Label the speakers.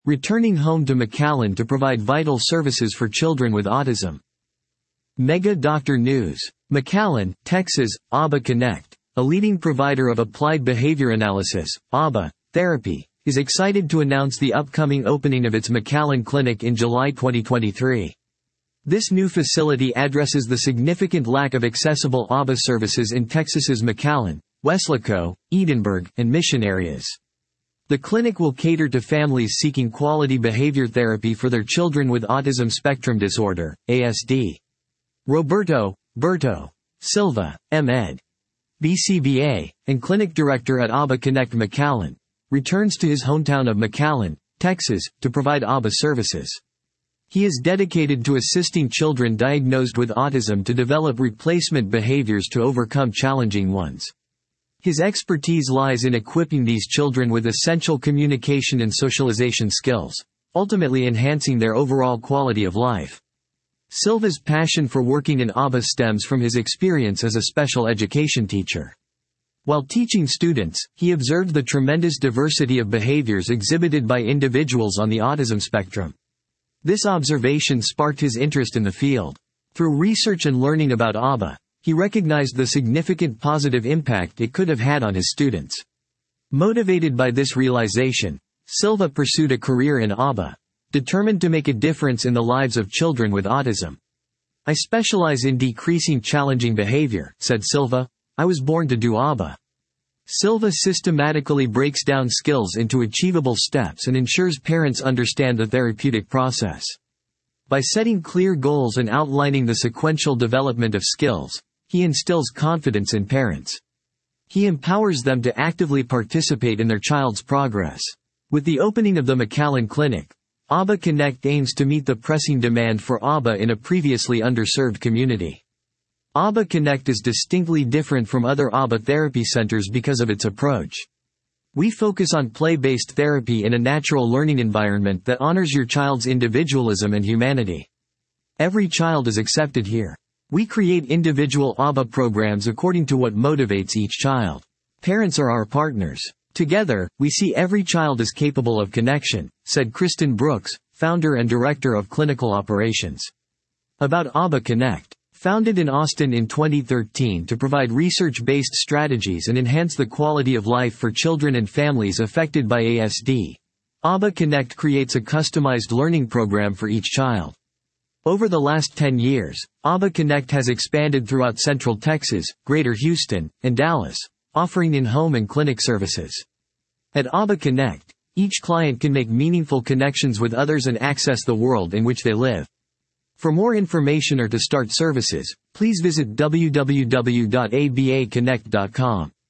Speaker 1: returning home to McAllen to provide vital services for children with autism. Mega Doctor News. McAllen, Texas, ABA Connect, a leading provider of applied behavior analysis, ABA, therapy, is excited to announce the upcoming opening of its McAllen Clinic in July 2023. This new facility addresses the significant lack of accessible ABA services in Texas's McAllen, Weslaco, Edinburgh, and Mission areas. The clinic will cater to families seeking quality behavior therapy for their children with autism spectrum disorder, ASD. Roberto Berto Silva, M.Ed. BCBA, and clinic director at ABA Connect McAllen, returns to his hometown of McAllen, Texas, to provide ABA services. He is dedicated to assisting children diagnosed with autism to develop replacement behaviors to overcome challenging ones. His expertise lies in equipping these children with essential communication and socialization skills, ultimately enhancing their overall quality of life. Silva's passion for working in ABA stems from his experience as a special education teacher. While teaching students, he observed the tremendous diversity of behaviors exhibited by individuals on the autism spectrum. This observation sparked his interest in the field. Through research and learning about ABA, he recognized the significant positive impact it could have had on his students. Motivated by this realization, Silva pursued a career in ABA, determined to make a difference in the lives of children with autism. "I specialize in decreasing challenging behavior," said Silva. "I was born to do ABA." Silva systematically breaks down skills into achievable steps and ensures parents understand the therapeutic process. By setting clear goals and outlining the sequential development of skills, he instills confidence in parents. He empowers them to actively participate in their child's progress. With the opening of the McAllen Clinic, ABA Connect aims to meet the pressing demand for ABA in a previously underserved community. ABA Connect is distinctly different from other ABA therapy centers because of its approach. We focus on play-based therapy in a natural learning environment that honors your child's individualism and humanity. Every child is accepted here. We create individual ABA programs according to what motivates each child. Parents are our partners. Together, we see every child as capable of connection, said Kristen Brooks, founder and director of clinical operations. About ABA Connect. Founded in Austin in 2013 to provide research-based strategies and enhance the quality of life for children and families affected by ASD, ABA Connect creates a customized learning program for each child. Over the last 10 years, ABA Connect has expanded throughout Central Texas, Greater Houston, and Dallas, offering in-home and clinic services. At ABA Connect, each client can make meaningful connections with others and access the world in which they live. For more information or to start services, please visit www.abaconnect.com.